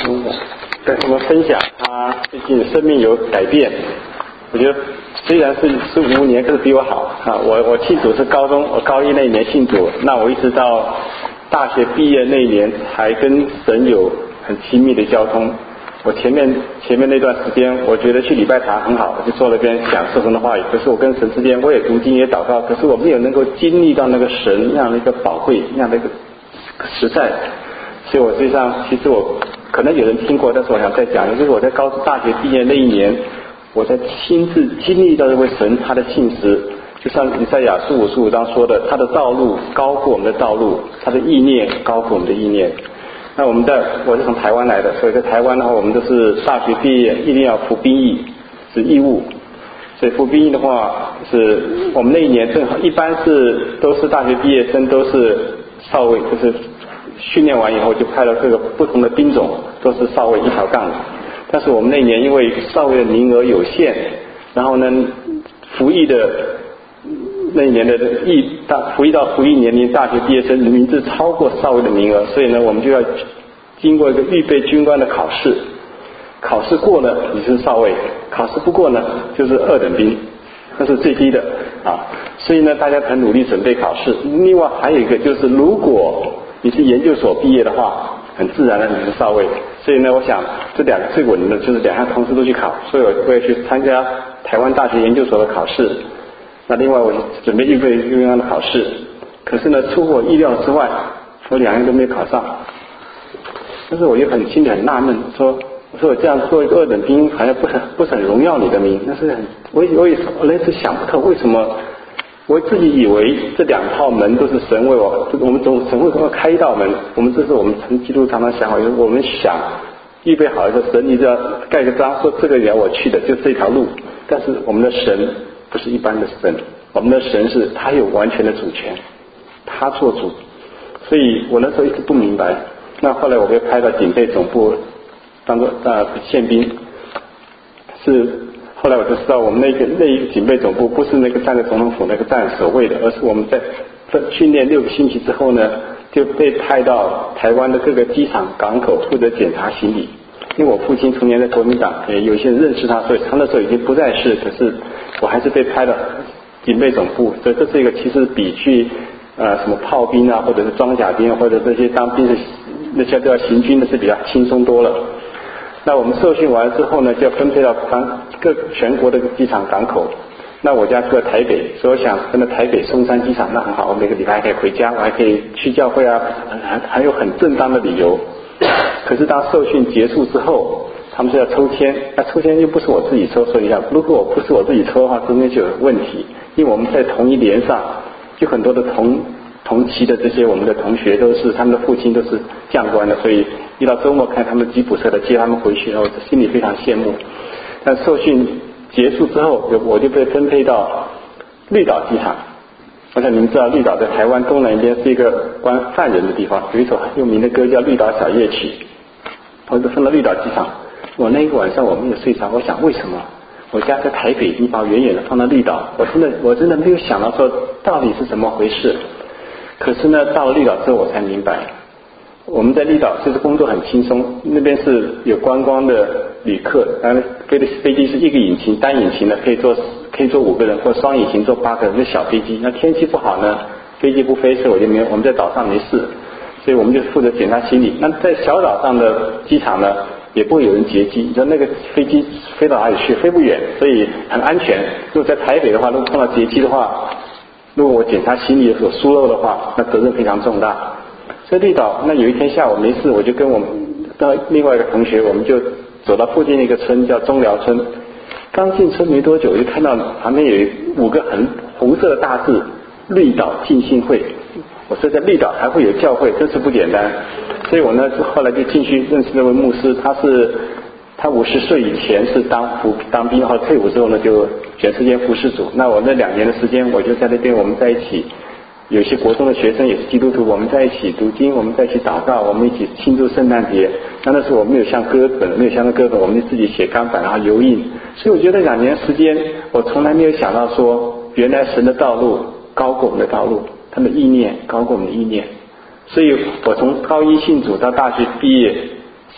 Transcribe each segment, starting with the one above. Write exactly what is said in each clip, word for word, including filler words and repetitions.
嗯，跟我们分享他最近生命有改变。我觉得虽然是是五年，可是比我好啊。我我信主是高中，我高一那一年信主，那我一直到大学毕业那一年才跟神有很亲密的交通。我前面前面那段时间，我觉得去礼拜堂很好，我就坐那边讲圣神的话语。可是我跟神之间，我也读经也祷告，可是我没有能够经历到那个神那样的一个宝贵，那样的一个实在。所以我实际上，其实我可能有人听过，但是我想再讲，就是我在高中大学毕业那一年，我在亲自经历到这位神他的信实，就像以赛亚书五十五章说的，他的道路高过我们的道路，他的意念高过我们的意念。那我们的我是从台湾来的，所以在台湾的话，我们都是大学毕业一定要服兵役，是义务。所以服兵役的话，是我们那一年正好一般是都是大学毕业生都是少尉，就是训练完以后就派到各个不同的兵种，都是少尉一条杠的。但是我们那年因为少尉的名额有限，然后呢服役的那一年的役大服役到服役年龄大学毕业生名字超过少尉的名额，所以呢我们就要经过一个预备军官的考试，考试过了你是少尉，考试不过呢就是二等兵，那是最低的啊。所以呢大家很努力准备考试。另外还有一个就是如果你是研究所毕业的话，很自然的你是少尉。所以呢我想这两个最稳的就是两项同时都去考，所以我我也去参加台湾大学研究所的考试。那另外我准备预备军官的考试，可是呢出乎我意料之外，我两样都没有考上。但是我就很心里很纳闷，说我说我这样做一个二等兵好像不是不是很荣耀你的名，但是很我我也我那次想不透为什么。我自己以为这两套门都是神为我，我们总神为我开一道门，我们这是我们从基督常常想好，就是我们想预备好一个神，你只要盖个章说这个要我去的，就这条路。但是我们的神不是一般的神，我们的神是他有完全的主权，他做主。所以我那时候一直不明白。那后来我被派到警备总部当做呃宪兵，是后来我就知道我们那个那一个警备总部不是那个站在总统府那个站守卫的，而是我们在训练六个星期之后呢，就被派到台湾的各个机场港口负责检查行李。因为我父亲从前在国民党，也有些人认识他，所以他那时候已经不在世，可是我还是被派到警备总部。所以这是一个其实比去呃什么炮兵啊，或者是装甲兵，或者这些当兵的那些都要行军的是比较轻松多了。那我们受训完之后呢，就要分配到各全国的机场港口。那我家住在台北，所以我想跟着台北松山机场，那很好，我每个礼拜还可以回家，我还可以去教会啊，还还有很正当的理由。可是当受训结束之后，他们是要抽签，那抽签又不是我自己抽，所以要如果我不是我自己抽的话，中间就有问题。因为我们在同一连上，就很多的同同期的这些我们的同学都是他们的父亲都是将官的，所以一到周末看他们吉普车的接他们回去，然后心里非常羡慕。但受训结束之后，我就被分配到绿岛机场。我想你们知道绿岛在台湾东南边是一个关犯人的地方，有一首很有名的歌叫《绿岛小夜曲》。我就分到绿岛机场，我那一个晚上我没有睡着，我想为什么我家在台北，你把我远远的放到绿岛，我真的我真的没有想到说到底是怎么回事。可是呢到了绿岛之后我才明白，我们在绿岛其实工作很轻松，那边是有观光的旅客，然后飞的飞机是一个引擎单引擎的，可以坐可以坐五个人，或双引擎坐八个人，那小飞机。那天气不好呢，飞机不飞，所以我就没有我们在岛上没事，所以我们就负责检查行李。那在小岛上的机场呢，也不会有人劫机，你知道那个飞机飞到哪里去，飞不远，所以很安全。如果在台北的话，如果碰到劫机的话，如果我检查行李有所疏漏的话，那责任非常重大。所以绿岛那有一天下午没事，我就跟我们的另外一个同学，我们就走到附近的一个村叫中寮村。刚进村没多久，我就看到旁边有五个很红色的大字绿岛浸信会。我说在绿岛还会有教会，真是不简单。所以我呢后来就进去认识那位牧师，他是他五十岁以前是当服当兵，后退伍之后呢就全世界服侍主。那我那两年的时间，我就在那边我们在一起，有些国中的学生也是基督徒，我们在一起读经，我们在一起祷告，我们一起庆祝圣诞节。那那时候我没有像歌本，没有像那歌本，我们就自己写钢板然后油印。所以我觉得两年时间，我从来没有想到说，原来神的道路高过我们的道路，他的意念高过我们的意念。所以我从高一信主到大学毕业，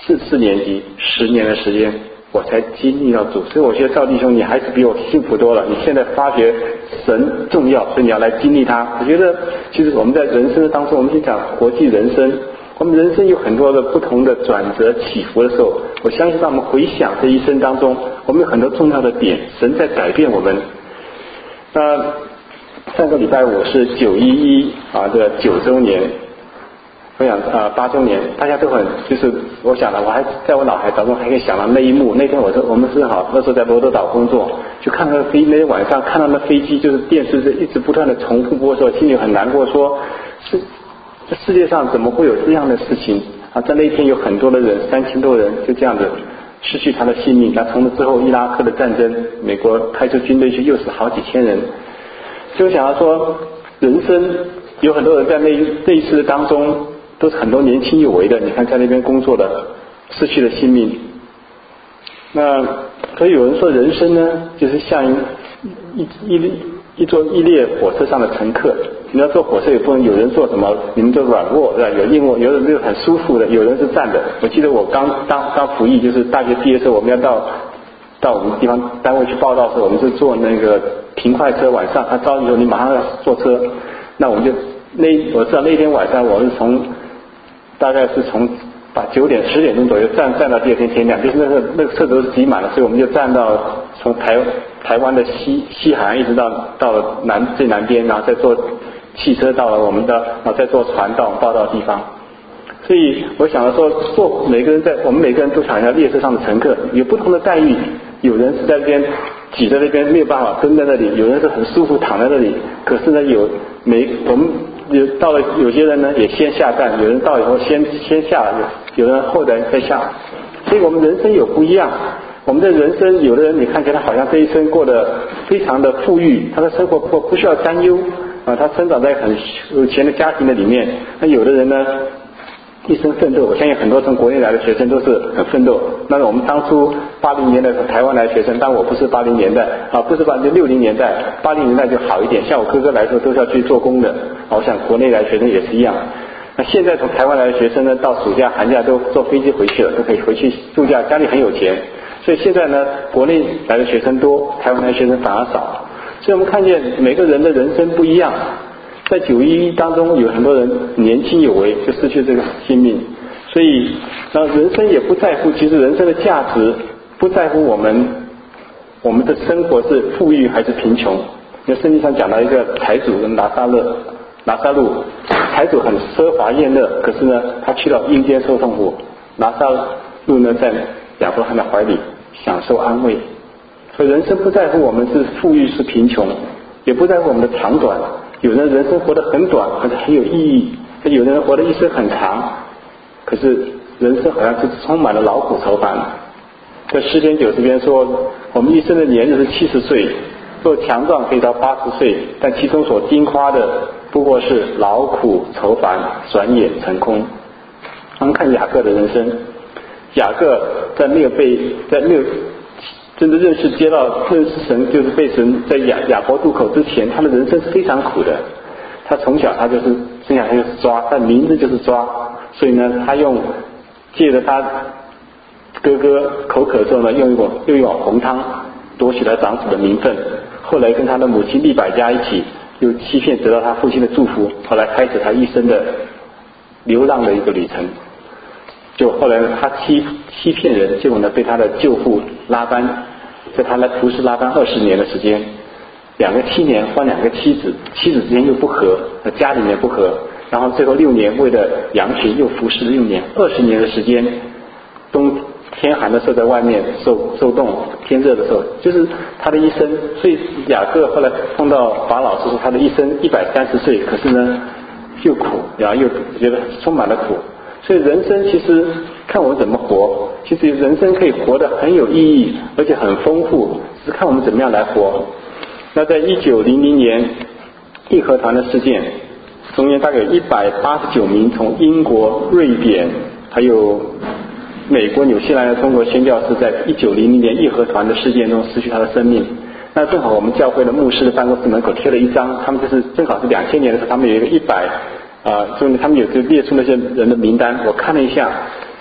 四四年级十年的时间，我才经历到主。所以我觉得赵弟兄你还是比我幸福多了，你现在发觉神重要，所以你要来经历它。我觉得其实我们在人生当中，我们去讲国际人生，我们人生有很多的不同的转折起伏的时候，我相信当我们回想这一生当中，我们有很多重要的点，神在改变我们。那上个礼拜五是九一一啊的九周年，我想啊八周年，大家都很就是我想了，我还在我脑海当中还可以想到那一幕。那天我说我们正好那时候在罗德岛工作，就看到飞那天晚上看到那飞机，就是电视是一直不断的重复播的时候，心里很难过，说是这世界上怎么会有这样的事情啊？在那一天有很多的人，三千多人就这样子失去他的性命。那从那之后伊拉克的战争，美国派出军队去，又是好几千人。所以我想要说，人生有很多人在那那一次当中，都是很多年轻有为的，你看在那边工作的失去了性命。那所以有人说人生呢，就是像一一一一座一列火车上的乘客。你要坐火车也不能有人坐什么，你们就软卧对吧？有硬卧，有人就很舒服的，有人是站的。我记得我刚当当服役，就是大学毕业的时候，我们要到到我们地方单位去报道的时候，我们是坐那个平快车，晚上他招你说你马上要坐车，那我们就那我知道那天晚上我是从大概是从把九点十点钟左右站站到第二天天亮，就是那个那个车都是挤满了，所以我们就站到从台台湾的西西海岸一直到到了南最南边，然后再坐汽车到了我们的，然后再坐船到我们报道的地方。所以我想说，做每个人在我们每个人都想要列车上的乘客有不同的待遇，有人是在这边挤在那边没有办法蹲在那里，有人是很舒服躺在那里。可是呢，有每我们有到了有些人呢也先下站，有人到以后先先下，有人后来再下。所以我们人生有不一样。我们的人生，有的人你看起来好像这一生过得非常的富裕，他的生活不不需要担忧啊，他生长在很有钱的家庭的里面。那有的人呢，一生奋斗，我相信很多从国内来的学生都是很奋斗。那我们当初八零年代从台湾来的学生，但我不是八零年代啊，不是八就六零年代，八零年代就好一点。像我哥哥来说都是要去做工的，啊，我想国内来的学生也是一样。那现在从台湾来的学生呢，到暑假寒假都坐飞机回去了，都可以回去度假，家里很有钱。所以现在呢，国内来的学生多，台湾来的学生反而少。所以我们看见每个人的人生不一样。在九一一当中，有很多人年轻有为，就失去这个性命。所以，然后人生也不在乎，其实人生的价值不在乎我们我们的生活是富裕还是贫穷。因为圣经上讲到一个财主跟拿撒勒拿撒路，财主很奢华宴乐，可是呢，他去到阴间受痛苦；拿撒路呢，在亚伯拉罕的怀里享受安慰。所以人生不在乎我们是富裕是贫穷，也不在乎我们的长短。有人人生活得很短，可是很有意义；有人活得一生很长，可是人生好像是充满了劳苦愁烦。在诗篇九十篇说，我们一生的年日是七十岁，若强壮可以到八十岁，但其中所经夸的不过是劳苦愁烦，转眼成空。我们看雅各的人生，雅各在没有被在没有真的认识接到认识神，就是被神在雅雅伯渡口之前，他的人生是非常苦的。他从小他就是生下他就是抓，他的名字就是抓，所以呢，他用借着他哥哥口渴之后呢，用一碗用一碗红汤夺取了长子的名分。后来跟他的母亲利百加一起，又欺骗得到他父亲的祝福，后来开始他一生的流浪的一个旅程。就后来他欺欺骗人，结果呢被他的舅父拉班，在他来服侍拉班二十年的时间，两个七年换两个妻子，妻子之间又不和，家里面不和，然后最后六年为了羊群又服侍了六年，二十年的时间，冬天寒的时候在外面受受冻，天热的时候，就是他的一生。所以雅各后来碰到法老师说他的一生一百三十岁，可是呢又苦，然后又觉得充满了苦。所以人生其实看我们怎么活，其实人生可以活得很有意义，而且很丰富，只是看我们怎么样来活。那在一九零零年义和团的事件中间，大概有一百八十九名从英国、瑞典还有美国、纽西兰的中国宣教士，在一九零零年义和团的事件中失去他的生命。那正好我们教会的牧师的办公室门口贴了一张，他们就是正好是两千年的时候，他们有一个一百啊，就是他们有就列出那些人的名单，我看了一下，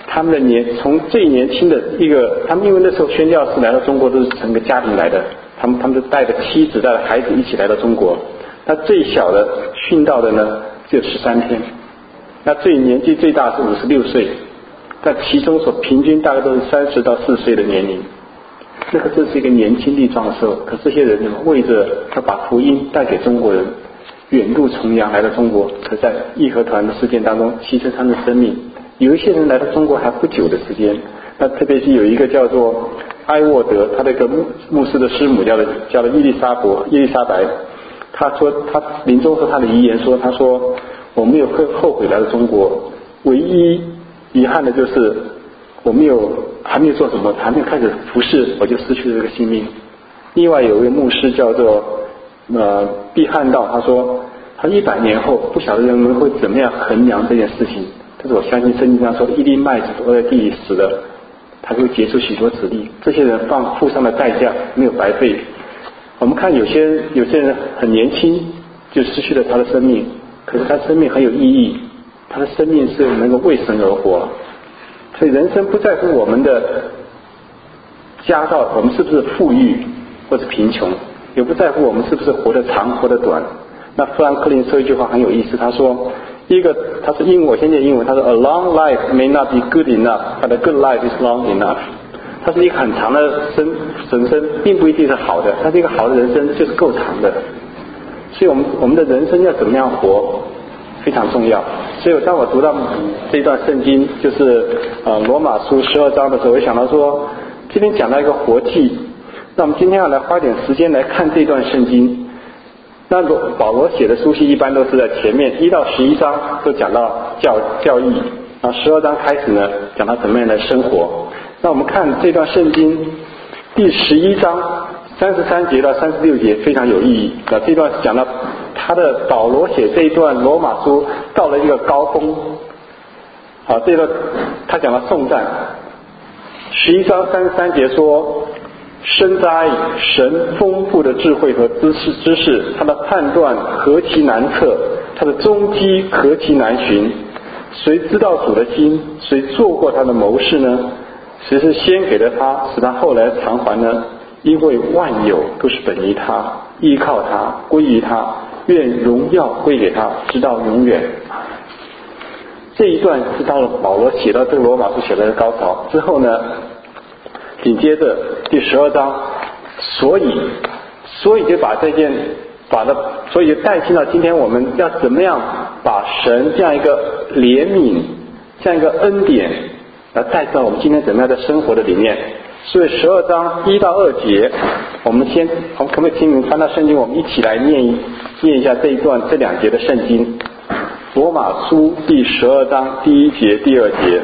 他们的年从最年轻的一个，他们因为那时候宣教士来到中国都是整个家庭来的，他们他们就带着妻子带着孩子一起来到中国。那最小的殉道的呢只有十三天，那最年纪最大是五十六岁，但其中所平均大概都是三十到四十岁的年龄。那个这是一个年轻力壮的时候，可这些人呢为着要把福音带给中国人，远渡重洋来到中国，可在义和团的事件当中牺牲他们的生命。有一些人来到中国还不久的时间，那特别是有一个叫做埃沃德，他的一个牧牧师的师母叫做叫做伊丽莎伯伊丽莎白，他说他临终说他的遗言说，他说我没有后悔来到中国，唯一遗憾的就是我没有还没有做什么，还没有开始服侍，我就失去了这个性命。另外有一位牧师叫做呃毕汉道，他说他一百年后不晓得人们会怎么样衡量这件事情，但是我相信圣经上说一粒麦子落在地里死了，他会结出许多子粒，这些人放付上的代价没有白费。我们看有些有些人很年轻就失去了他的生命，可是他生命很有意义，他的生命是能够为神而活。所以人生不在乎我们的家道，我们是不是富裕或者贫穷，也不在乎我们是不是活得长活得短。那富兰克林说一句话很有意思，他说一个他是英文，我先念英文，他说 A long life may not be good enough, but a good life is long enough。 它是一个很长的生人生并不一定是好的，但是一个好的人生就是够长的。所以我们我们的人生要怎么样活非常重要。所以当我读到这段圣经就是呃罗马书十二章的时候，我想到说今天讲到一个活祭，那我们今天要来花点时间来看这段圣经。那保罗写的书信一般都是在前面一到十一章都讲到教教义，然后十二章开始呢讲到怎么样来生活。那我们看这段圣经第十一章三十三节到三十六节非常有意义。那这段讲到他的保罗写这一段罗马书到了一个高峰。好，这段他讲了颂赞。十一章三十三节说，深哉神丰富的智慧和知识知识，他的判断何其难测，他的踪迹何其难寻。谁知道主的心？谁做过他的谋士呢？谁是先给了他，使他后来偿还呢？因为万有都是本于他，依靠他，归于他，愿荣耀归给他，直到永远。这一段是到了保罗写到这个罗马书写的高潮之后呢，紧接着第十二章，所以所以就把这件把它所以就带进到今天我们要怎么样把神这样一个怜悯这样一个恩典来带到我们今天怎么样的生活的里面。所以十二章一到二节，我们先我们可不可以请你们翻到圣经，我们一起来念一念一下这一段这两节的圣经。罗马书第十二章第一节第二节。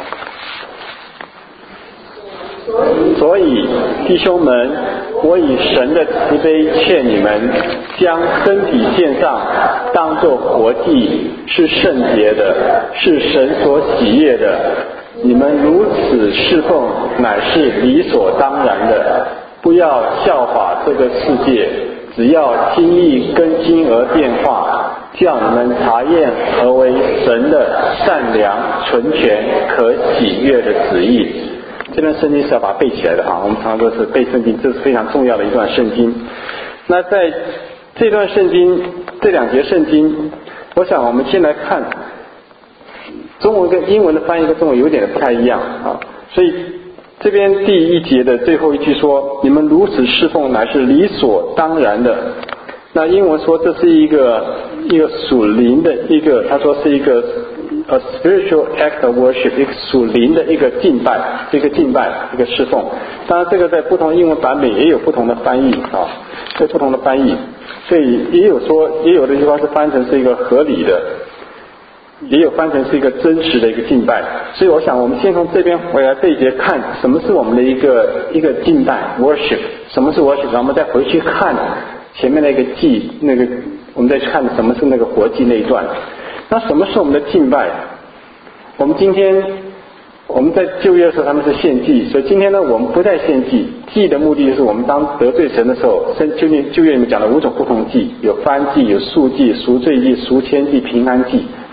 所以弟兄们，我以神的慈悲劝你们，将身体献上，当作活祭，是圣洁的，是神所喜悦的。你们如此侍奉，乃是理所当然的。不要效法这个世界，只要心意更新而变化，叫你们查验何为神的善良、纯全、可喜悦的旨意。这段圣经是要把它背起来的哈，我们常常都是背圣经，这是非常重要的一段圣经。那在这段圣经这两节圣经，我想我们先来看中文跟英文的翻译跟中文有点不太一样啊，所以这边第一节的最后一句说，你们如此侍奉乃是理所当然的。那英文说这是一个一个属灵的一个，他说是一个A spiritual act of worship， 一个属灵的一个敬拜，一个敬拜，一个侍奉。当然这个在不同英文版本也有不同的翻译啊，有不同的翻译，所以也有说也有的地方是翻成是一个合理的，也有翻成是一个真实的一个敬拜。所以我想我们先从这边回来这一节看什么是我们的一个一个敬拜 worship， 什么是 worship， 然后我们再回去看前面那个祭，那个我们再去看什么是那个活祭那一段。那什么是我们的敬拜？我们今天我们在旧约的时候他们是献祭，所以今天呢我们不再献祭。祭的目的就是我们当得罪神的时候，旧约旧约里面讲了五种不同祭，有燔祭、有素祭、赎罪祭、赎愆祭、平安祭。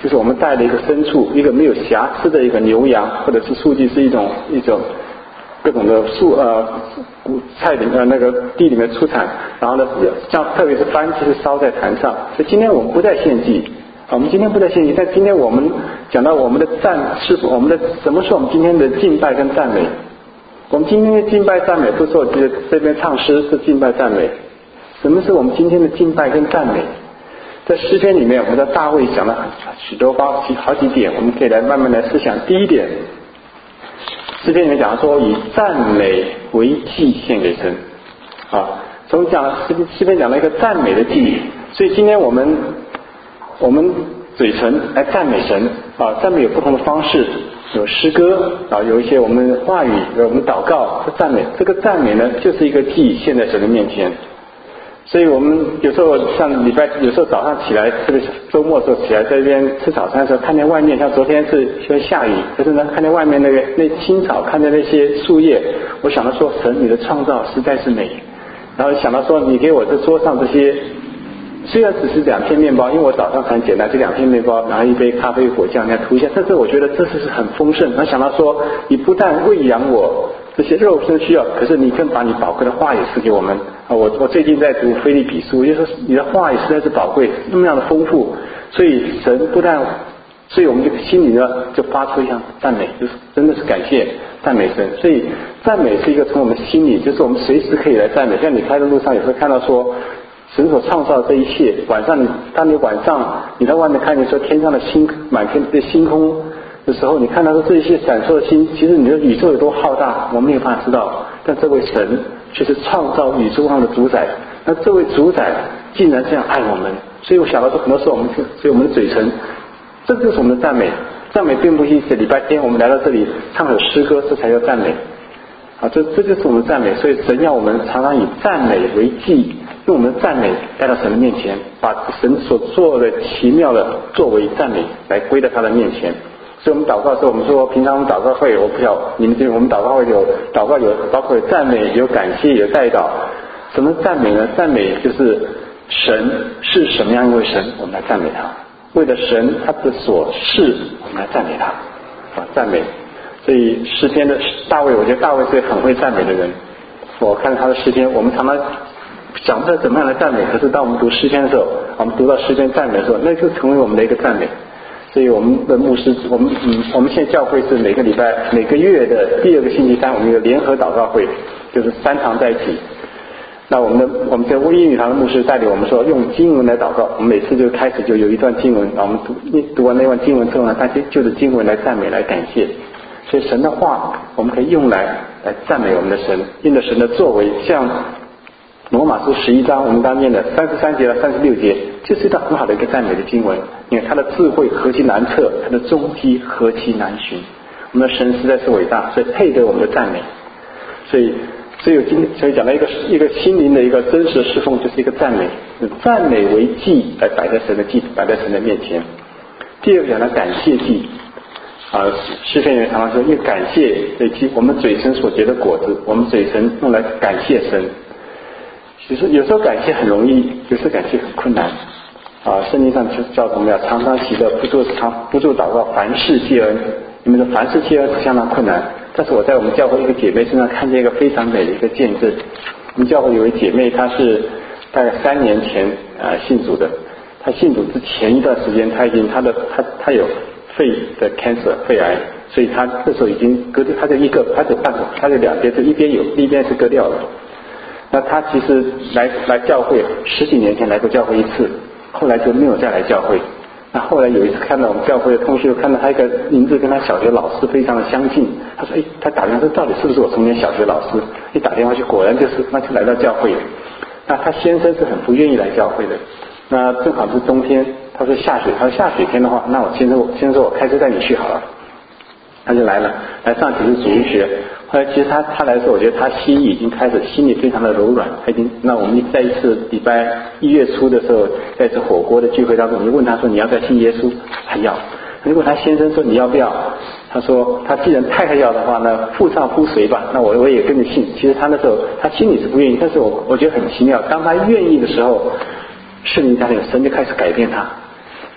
就是我们带了一个牲畜，一个没有瑕疵的一个牛羊，或者是素祭是一种一种各种的素呃菜里呃那个地里面出产，然后呢像特别是番茄是烧在坛上。所以今天我们不再献祭，我们今天不再献祭，但今天我们讲到我们的赞是我们的什么是我们今天的敬拜跟赞美？我们今天的敬拜赞美不是我这这边唱诗是敬拜赞美，什么是我们今天的敬拜跟赞美？在诗篇里面，我们的大卫讲了许多方好几点，我们可以来慢慢来思想。第一点，诗篇里面讲说以赞美为祭献给神啊，从讲诗诗篇讲了一个赞美的祭，所以今天我们我们嘴唇来赞美神啊，赞美有不同的方式，有诗歌啊，有一些我们话语，有我们祷告，赞美。这个赞美呢，就是一个祭献在神的面前。所以我们有时候像礼拜，有时候早上起来，特别是周末的时候起来，在这边吃早餐的时候，看见外面，像昨天是会下雨，可是呢，看见外面那个那青草，看见那些树叶，我想到说，神你的创造实在是美。然后想到说，你给我这桌上这些，虽然只是两片面包，因为我早上很简单，这两片面包，然后一杯咖啡果酱那样涂一下，但是我觉得这是很丰盛。然后想到说，你不但喂养我这些肉身需要，可是你更把你宝贵的话语赐给我们。我我最近在读腓立比书，就是说你的话语实在是宝贵，那么样的丰富，所以神不但，所以我们这个心里呢就发出一项赞美，就是真的是感谢赞美神。所以赞美是一个从我们心里，就是我们随时可以来赞美。像你开的路上也会看到说，神所创造的这一切，晚上你当你晚上你在外面看见说天上的星满天的星空的时候，你看到说这一些闪烁的星，其实你的宇宙有多浩大，我们没有办法知道，但这位神却是创造宇宙上的主宰。那这位主宰竟然这样爱我们，所以我想到说很多时候我们，所以我们的嘴唇，这就是我们的赞美。赞美并不是礼拜天我们来到这里唱首诗歌，这才叫赞美啊！这这就是我们的赞美。所以神要我们常常以赞美为祭，用我们的赞美带到神的面前，把神所做的奇妙的作为赞美来归到他的面前。所以我们祷告的时候，我们说平常我们祷告会，我不晓得你们这我们祷告会有祷告有包括有赞美、有感谢、有代祷。什么赞美呢？赞美就是神是什么样一位神，我们来赞美他。为了神他的所是，我们来赞美他啊，赞美。所以诗篇的大卫，我觉得大卫是很会赞美的人。我看他的诗篇，我们常常想不到怎么样来赞美，可是当我们读诗篇的时候，我们读到诗篇赞美的时候，那就成为我们的一个赞美。所以我们的牧师，我们嗯，我们现在教会是每个礼拜每个月的第二个星期三，我们有联合祷告会，就是三堂在一起。那我们的我们在英语堂的牧师带领我们说，用经文来祷告。我们每次就开始就有一段经文，然后我们读读完那段经文之后呢，大家就着经文来赞美来感谢。所以神的话，我们可以用来来赞美我们的神，因着神的作为，像罗马书十一章我们刚念的三十三节到三十六节，就是一段很好的一个赞美的经文。你看他的智慧何其难测，他的踪迹何其难寻。我们的神实在是伟大，所以配得我们的赞美。所以所以有今所以讲到一个一个心灵的一个真实的侍奉，就是一个赞美，赞美为祭来摆在神的祭，摆在神的面前。第二个讲到感谢祭啊，诗篇里面常常说，因为感谢以及我们嘴唇所结的果子，我们嘴唇用来感谢神。其实有时候感谢很容易，有时候感谢很困难啊。圣经上就叫我们要常常喜乐，不住常不住祷告，凡事谢恩。你们的凡事谢恩是相当困难，但是我在我们教会一个姐妹身上看见一个非常美的一个见证。我们教会有位姐妹，她是大概三年前啊信主的。她信主之前一段时间，她已经她的她她有肺的 cancer 肺癌，所以她这时候已经割掉，她就一个她就半个，她就两边，就一边有，一边是割掉了。那他其实来来教会十几年前来过教会一次，后来就没有再来教会。那后来有一次看到我们教会的同学，看到他一个名字跟他小学老师非常的相近，他说：“哎，他打电话说到底是不是我从前小学老师？”一打电话去，果然就是，那就来到教会。那他先生是很不愿意来教会的。那正好是冬天，他说下雪，他说下雪天的话，那我先生先生说我开车带你去好了。他就来了，来上几次主日学。后来其实他他来的时候，我觉得他心已经开始，心里非常的柔软。他已经，那我们在一次礼拜一月初的时候，在一次火锅的聚会当中，我就问他说：“你要不要信耶稣？”他要。如果他先生说：“你要不要？”他说：“他既然太太要的话呢，夫唱妇随吧。”那我我也跟着信。其实他那时候他心里是不愿意，但是我我觉得很奇妙。当他愿意的时候，圣灵带领神就开始改变他。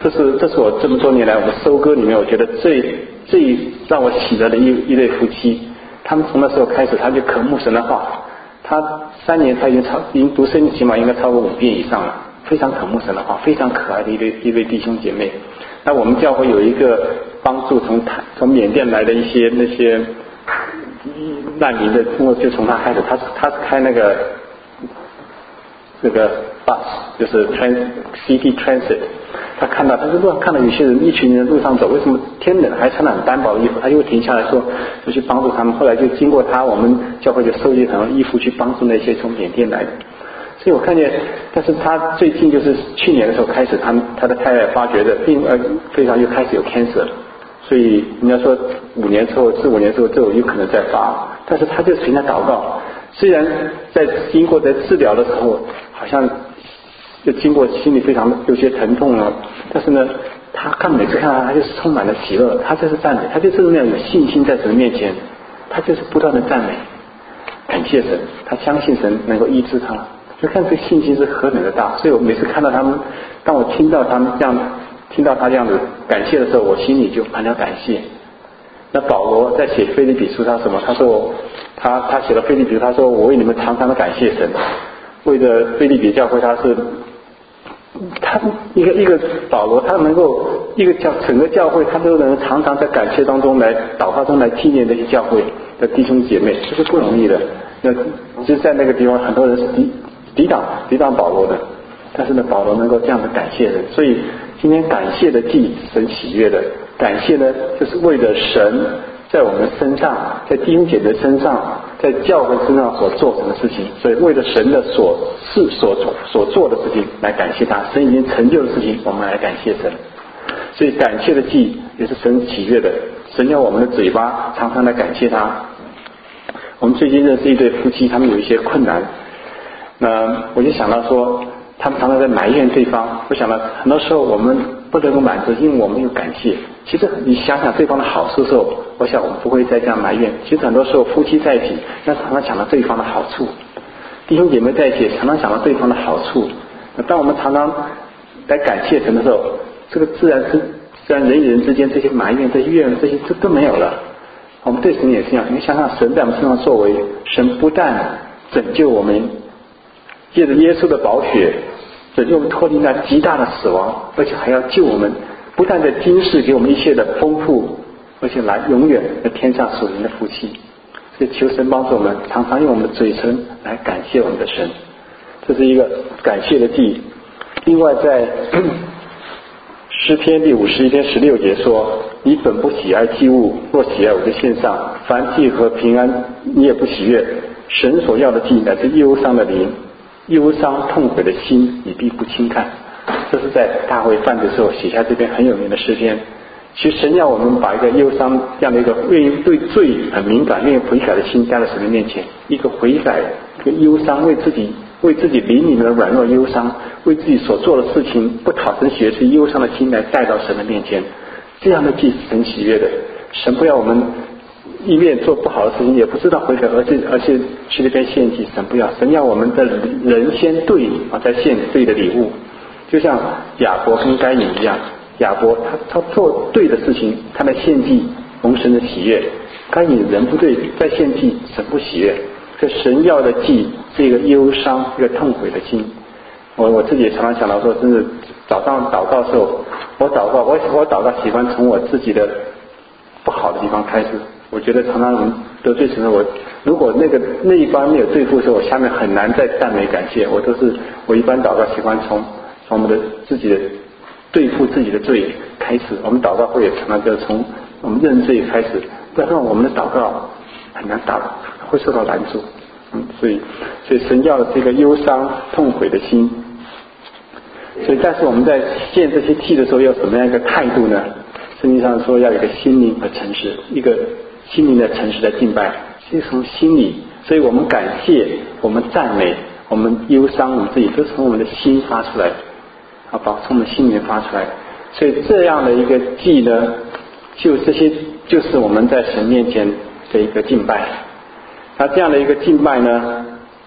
这是这是我这么多年来我们收割里面，我觉得最最让我喜乐的一一对夫妻。他们从那时候开始，他就渴慕神的话。他三年他已经超已经读圣经，起码应该超过五遍以上了，非常渴慕神的话，非常可爱的一对一对弟兄姐妹。那我们教会有一个帮助从台从缅甸来的一些那些难民的，就从他开始，他他是开那个这个 bus， 就是 trans city transit。他看到，他就路上看到有些人，一群人路上走，为什么天冷还穿了很单薄的衣服？他就会停下来说，就去帮助他们。后来就经过他，我们教会就收集很多衣服去帮助那些从缅甸来的。所以我看见，但是他最近就是去年的时候开始，他他的太太发觉的病呃非常又开始有 cancer， 所以人家说五年之后四五年之后这有可能再发，但是他就凭着祷告，虽然在经过在治疗的时候，好像就经过心里非常有些疼痛了，但是呢，他看每次看到他，他就是充满了喜乐，他就是赞美，他就是那样有信心在神面前，他就是不断的赞美，感谢神，他相信神能够医治他，就看这个信心是何等的大。所以我每次看到他们，当我听到他们这样，听到他这样子感谢的时候，我心里就满了感谢。那保罗在写腓立比书，他什么？他说我，他他写了腓立比书，他说我为你们常常的感谢神，为了腓立比教会，他是。他一个一个保罗，他能够一个教整个教会，他都能常常在感谢当中来祷告中来纪念这些教会的弟兄姐妹，这是不容易的。那其实在那个地方，很多人是抵抵挡抵挡保罗的，但是呢，保罗能够这样的感谢人，所以今天感谢的祭神喜悦的感谢呢，就是为了神在我们身上，在弟兄姐妹身上，在教会身上所做成的事情，所以为了神的所事所所做的事情来感谢他，神已经成就的事情，我们来感谢神。所以感谢的祭也是神喜悦的，神要我们的嘴巴常常来感谢他。我们最近认识一对夫妻，他们有一些困难，那我就想到说，他们常常在埋怨对方。我想到很多时候我们不能够满足，因为我们有感谢。其实你想想对方的好处的时候，我想我们不会再这样埋怨。其实很多时候夫妻在一起，要常常想到对方的好处；弟兄姐妹在一起，常常想到对方的好处。当我们常常来感谢神的时候，这个自然是自然人与人之间这些埋怨、这些怨恨、这些都都没有了。我们对神也是这样，你想想神在我们身上作为，神不但拯救我们，借着耶稣的宝血拯救我们脱离那极大的死亡，而且还要救我们，不但在今世给我们一切的丰富，而且来永远在天上属灵的福气。所以求神帮助我们，常常用我们的嘴唇来感谢我们的神，这是一个感谢的记忆。另外在诗篇第五十一篇十六节说，你本不喜爱祭物，若喜爱我就献上，凡祭和平安你也不喜悦。神所要的祭乃是忧伤的灵，忧伤痛悔的心你必不轻看。这是在大卫犯的时候写下这篇很有名的诗篇。其实神要我们把一个忧伤这样的一个愿意对罪很敏感、愿意悔改的心加在神的面前，一个悔改、一个忧伤，为自己为自己灵里面的软弱忧伤，为自己所做的事情不讨神喜悦是忧伤的心来带到神的面前，这样的祭是神喜悦的。神不要我们一面做不好的事情，也不知道悔改，而且而且去那边献祭，神不要，神要我们的人先对啊，再献对的礼物。就像亚伯跟该隐一样，亚伯他他做对的事情，他来献祭蒙神的喜悦；该隐人不对，再献祭神不喜悦。这神要的祭是一个忧伤、一个痛悔的心。我我自己也常常想到说，真是早上祷告的时候，我祷告，我我祷告喜欢从我自己的不好的地方开始。我觉得常常人得罪神，我如果那个那一方没有对付的时候，我下面很难再赞美感谢。我都是我一般祷告喜欢从从我们的自己的对付自己的罪开始。我们祷告会也常常就从我们认罪开始，不然我们的祷告很难打，会受到拦阻。嗯，所以所以神要的是一个忧伤痛悔的心。所以但是我们在献这些祭的时候，要什么样一个态度呢？圣经上说要有一个心灵和诚实，一个心灵的诚实的敬拜，是从心里。所以我们感谢，我们赞美，我们忧伤，我们自己都是从我们的心发出来，好吧，从我们心里面发出来。所以这样的一个祭呢，就这些就是我们在神面前的一个敬拜。那这样的一个敬拜呢，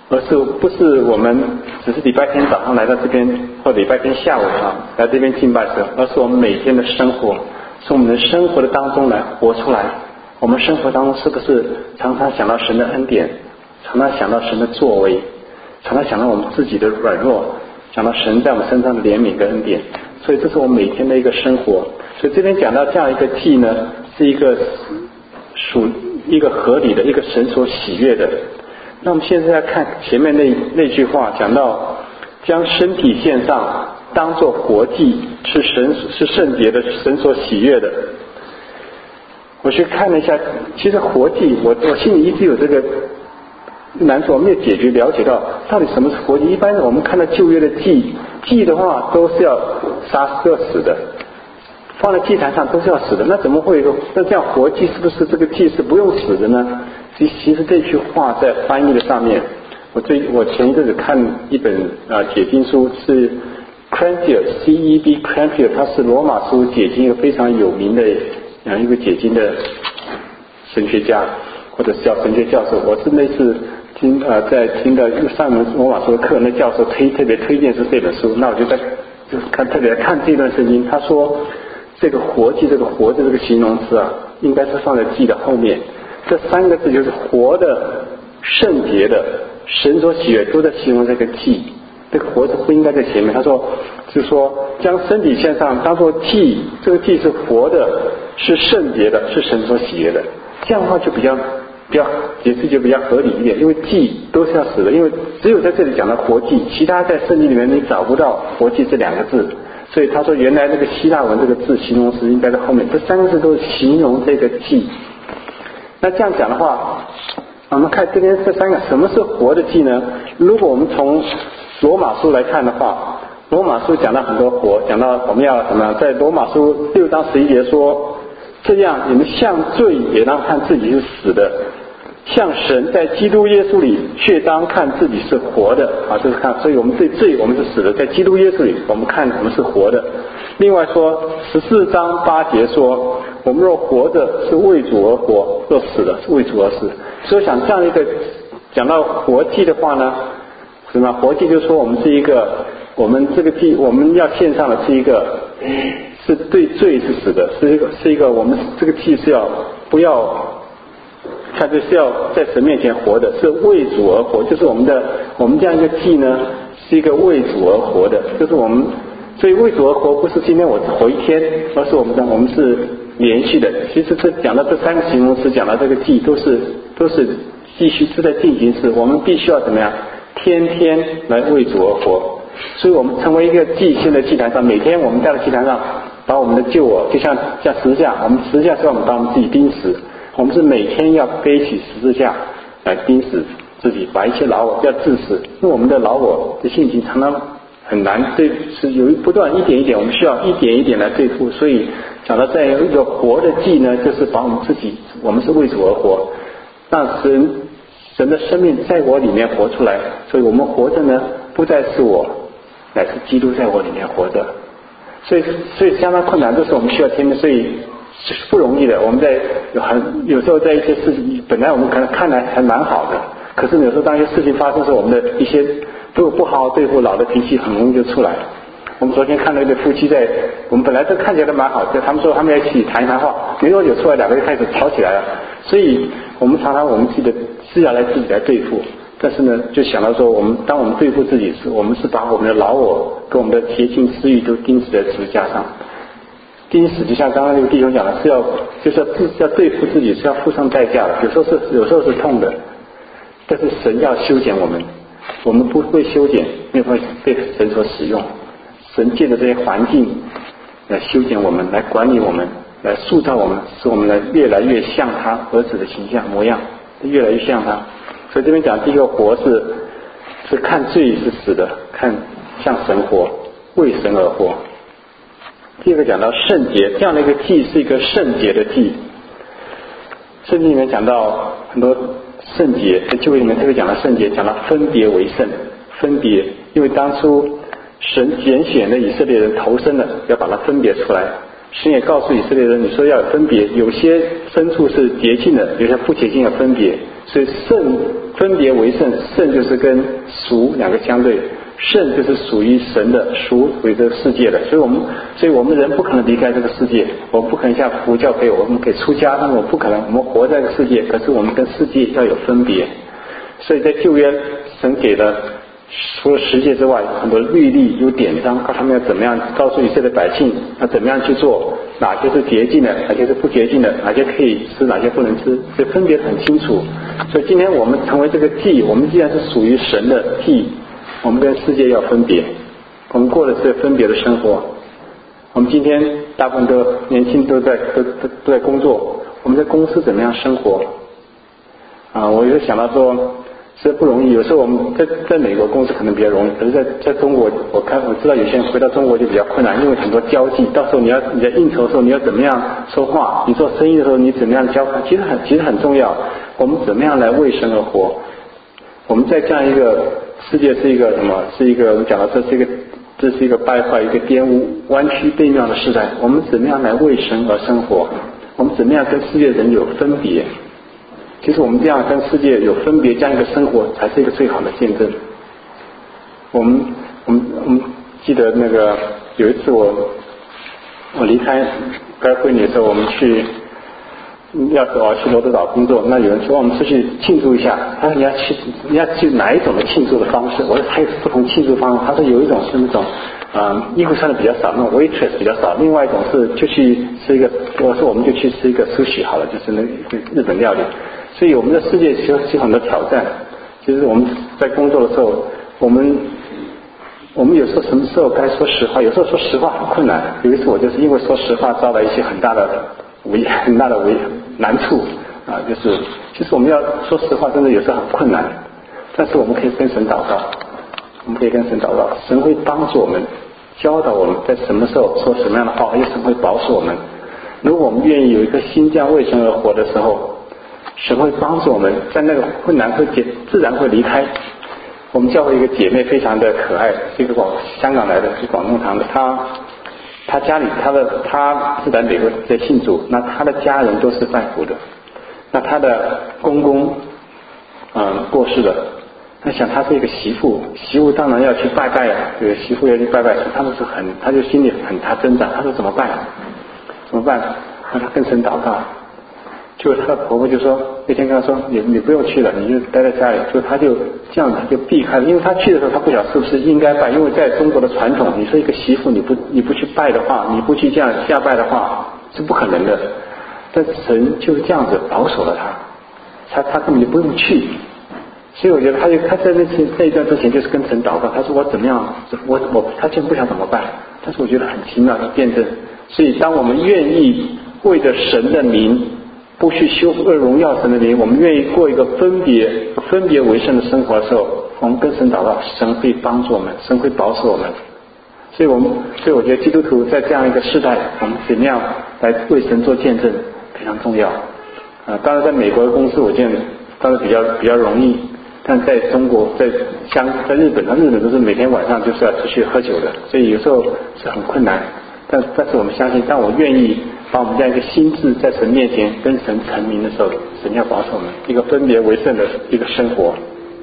而是不是我们只是礼拜天早上来到这边，或礼拜天下午啊来这边敬拜时，而是我们每天的生活，是我们的生活的当中来活出来。我们生活当中是不是常常想到神的恩典，常常想到神的作为，常常想到我们自己的软弱，想到神在我们身上的怜悯跟恩典。所以这是我们每天的一个生活。所以这边讲到这样一个祭呢，是一个属一个合理的，一个神所喜悦的。那我们现在看前面那那句话，讲到将身体献上，当作活祭，是神是圣洁的，神所喜悦的。我去看了一下，其实活祭，我我心里一直有这个难处，我没有解决了解到到底什么是活祭。一般我们看到旧约的祭，祭的话都是要杀要死的，放在祭坛上都是要死的，那怎么会有？那这样活祭是不是这个祭是不用死的呢？其其实这句话在翻译的上面，我最我前一阵子看一本啊解经书，是 Cranfield C E B Cranfield， 他是罗马书解经一个非常有名的啊一个解经的神学家，或者是叫神学教授。我是那次听呃在听的上门罗马书的课，那教授推特别推荐是这本书，那我就在就看特别看这段圣经，他说这个活祭这个活的这个形容词啊，应该是放在祭的后面。这三个字就是活的、圣洁的、神所喜悦，都在形容这个祭。这个活着不应该在前面。他说，就是说将身体献上当作祭，这个祭是活的，是圣洁的，是神所喜悦的。这样的话就比较比较解释就比较合理一点，因为祭都是要死的，因为只有在这里讲到活祭，其他在圣经里面你找不到活祭这两个字。所以他说原来那个希腊文这个字形容词应该在后面，这三个字都是形容这个祭。那这样讲的话，我们看这边这三个什么是活的祭呢？如果我们从罗马书来看的话，罗马书讲到很多活，讲到我们要什么，在罗马书六章十一节说，这样你们向罪也当看自己是死的，向神在基督耶稣里却当看自己是活的啊，就是看，所以我们对罪我们是死的，在基督耶稣里我们看我们是活的。另外说十四章八节说，我们若活着是为主而活，若死了是为主而死。所以想这样一个讲到活祭的话呢，什么活祭就是说我们是一个，我们这个祭我们要献上的是一个是对罪是死的，是一个是一个我们这个祭是要不要看这是要在神面前活的，是为主而活，就是我们的我们这样一个祭呢是一个为主而活的，就是我们所以为主而活不是今天我活一天，而是我们的我们是连续的。其实这讲到这三个形容词，讲到这个祭都是都是继续是在进行时，我们必须要怎么样天天来为主而活。所以我们成为一个祭献在祭坛上，每天我们在祭坛上把我们的旧我，就像像十字架，我们十字架是要我们把我们自己钉死，我们是每天要背起十字架来钉死自己，把一些老我要致死，因为我们的老我的性情常常很难对，是有不断一点一点，我们需要一点一点来对付。所以讲到在一个活的祭呢，就是把我们自己，我们是为主而活，让神神的生命在我里面活出来。所以我们活着呢，不再是我，乃是基督在我里面活着。所以所以相当困难，这是我们需要天天，所以是不容易的。我们在有很有时候在一些事情，本来我们可能看来还蛮好的，可是有时候当一些事情发生的时候，我们的一些如果不好好对付，老的脾气很容易就出来。我们昨天看到一对夫妻在，我们本来都看起来都蛮好的，他们说他们要一起谈一谈话，没多久出来两个人开始吵起来了。所以我们常常我们自己的是要来自己来对付，但是呢，就想到说，我们当我们对付自己时，我们是把我们的老我跟我们的邪情私欲都钉死在十字架上。钉死就像刚刚那个弟兄讲的，是要就是要自要对付自己，是要付上代价的。有时候是有时候是痛的，但是神要修剪我们，我们不会修剪，没有会被神所使用。神借着这些环境来修剪我们，来管理我们，来塑造我们，使我们来越来越像他儿子的形象模样，越来越像他。所以这边讲第一个活是是看罪是死的，看像神活，为神而活。第二个讲到圣洁，这样的一个祭是一个圣洁的祭。圣经里面讲到很多圣洁，在旧约里面特别讲到圣洁，讲到分别为圣，分别，因为当初神拣选的以色列人投生了，要把它分别出来。神也告诉以色列人，你说要有分别，有些牲畜是洁净的，有些不洁净要分别。 所以圣分别为圣，圣就是跟俗两个相对，圣就是属于神的，俗属于这个世界的。所以我们所以我们人不可能离开这个世界，我们不可能像佛教可以我们可以出家，但我不可能我们活在这个世界，可是我们跟世界要有分别。所以在旧约神给了除了十诫之外很多律例有典章，告诉他们要怎么样，告诉以色列百姓要怎么样去做，哪些是洁净的，哪些是不洁净的，哪些可以吃，哪些不能吃，这分别很清楚。所以今天我们成为这个祭，我们既然是属于神的祭，我们跟世界要分别，我们过的是分别的生活。我们今天大部分都年轻都在都都都在工作，我们在公司怎么样生活啊？我就想到说这不容易，有时候我们在在美国公司可能比较容易，可是在在中国，我看我知道有些人回到中国就比较困难，因为很多交际，到时候你要你在应酬的时候你要怎么样说话，你做生意的时候你怎么样交谈，其实很其实很重要。我们怎么样来为神而活？我们在这样一个世界是一个什么？是一个我们讲到这是一个这是一个败坏、一个玷污、弯曲背妙的时代。我们怎么样来为神而生活？我们怎么样跟世界人有分别？其实我们这样跟世界有分别，这样一个生活才是一个最好的见证。我们我们我们记得那个有一次我我离开该会里的时候，我们去要是我要去罗德岛工作，那有人说我们出去庆祝一下，他说你要去你要去哪一种的庆祝的方式？我说还有不同庆祝方式，他说有一种是那种啊、嗯、衣服穿的比较少，那种 waitress 比较少，另外一种是就去吃一个，我说我们就去吃一个 sushi 好了，就是那日本料理。所以我们的世界其实有很多挑战。其实我们在工作的时候，我们我们有时候什么时候该说实话，有时候说实话很困难。有一次我就是因为说实话招来一些很大的危很大的危难处啊，就是其实我们要说实话真的有时候很困难，但是我们可以跟神祷告，我们可以跟神祷告，神会帮助我们，教导我们在什么时候说什么样的话，而且神会保守我们。如果我们愿意有一颗心这样为神而活的时候，神会帮助我们，在那个困难会自然会离开。我们教会一个姐妹非常的可爱，是一个广香港来的，是广东堂的。她她家里她的她是在美国在信主，那她的家人都是拜佛的。那她的公公嗯过世了，她想她是一个媳妇，媳妇当然要去拜拜啊，这个媳妇要去拜拜，他们是很，她就心里很她挣扎，她说怎么办？怎么办？那她跟神祷告。就她的婆婆就说，那天跟她说，你你不用去了，你就待在家里。就她就这样，她就避开了。因为她去的时候，她不晓得是不是应该拜，因为在中国的传统，你说一个媳妇你不你不去拜的话，你不去这样下拜的话，是不可能的。但神就是这样子保守了她，她她根本就不用去。所以我觉得她就她在那次那一段之前就是跟神祷告，她说我怎么样，我我她现在不想怎么办，但是我觉得很奇妙的辩证。所以当我们愿意为着神的名，不去修恶荣耀神的名，我们愿意过一个分别分别为圣的生活的时候，我们跟神祷告，神会帮助我们，神会保守我们。所以我们所以我觉得基督徒在这样一个时代，我们怎么样来为神做见证非常重要啊。当然在美国的公司我见当然比较比较容易，但在中国在香在日本，那日本都是每天晚上就是要出去喝酒的，所以有时候是很困难。但但是我们相信，当我愿意把我们这样一个心智在神面前跟神成名的时候，神要保守我们一个分别为圣的一个生活。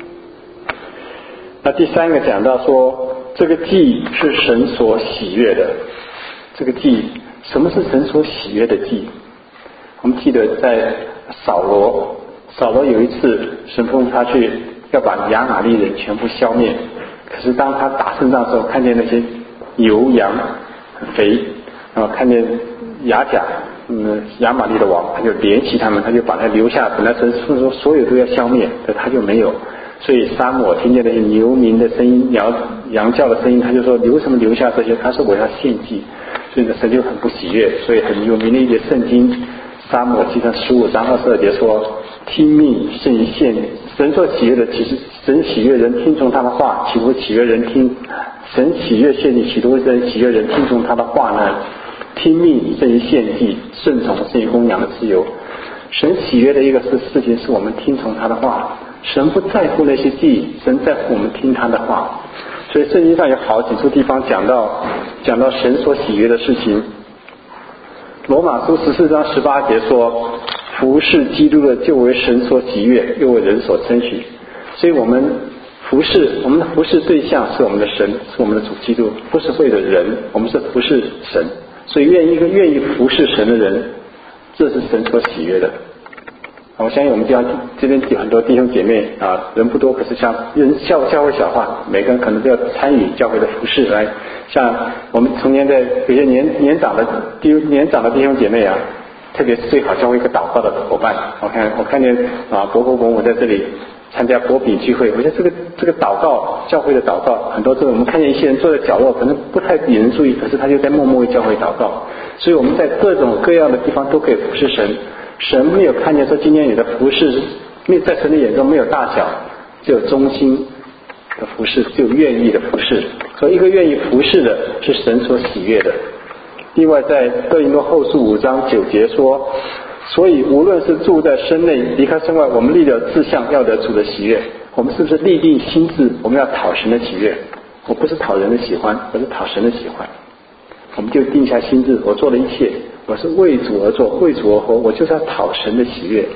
那第三个讲到说，这个祭是神所喜悦的。这个祭，什么是神所喜悦的祭？我们记得在扫罗，扫罗有一次神吩咐他去要把亚玛力人全部消灭，可是当他打胜仗的时候，看见那些牛羊很肥，然后看见亚甲，嗯，亚玛力的王，他就怜惜他们，他就把他留下。本来神说所有都要消灭，但他就没有。所以撒母耳听见那些牛鸣的声音、羊羊叫的声音，他就说：“留什么留下这些？”他说：“我要献祭。”所以呢，神就很不喜悦。所以很有名的一节圣经，撒母耳记上十五章二十二节说：“听命胜于献。”神所喜悦的，其实神喜悦人听从他的话，岂不喜悦人听？神喜悦献祭，岂不人喜悦人听从他的话呢？听命胜于献祭，顺从胜于公羊的自由。神喜悦的一个是事情，是我们听从他的话。神不在乎那些祭，神在乎我们听他的话。所以圣经上有好几处地方讲到讲到神所喜悦的事情。罗马书十四章十八节说：“ 服侍基督的，就为神所喜悦，又为人所称许。所以我们服侍，我们的服侍对象是我们的神，是我们的主基督，不是为了人，我们是服侍神。所以愿意一个愿意服侍神的人，这是神所喜悦的。我相信我们教这边有很多弟兄姐妹啊，人不多，可是像人教教会小化，每个人可能都要参与教会的服侍。来，像我们从前的有些年年长的弟年长的弟兄姐妹啊，特别是最好教会一个祷告的伙伴。我看我看见啊，伯伯伯母在这里参加国比聚会，我觉得这个这个祷告，教会的祷告，很多时候我们看见一些人坐在角落，可能不太引人注意，可是他就在默默为教会祷告。所以我们在各种各样的地方都可以服侍神。神没有看见说今天你的服侍，没有在神的眼中没有大小，只有忠心的服侍，只有愿意的服侍。所以一个愿意服侍的是神所喜悦的。另外在哥林多后书五章九节说，所以无论是住在身内离开身外，我们立了志向要得主的喜悦。我们是不是立定心志，我们要讨神的喜悦？我不是讨人的喜欢，我是讨神的喜欢。我们就定下心志，我做了一切，我是为主而做，为主而活，我就是要讨神的喜悦。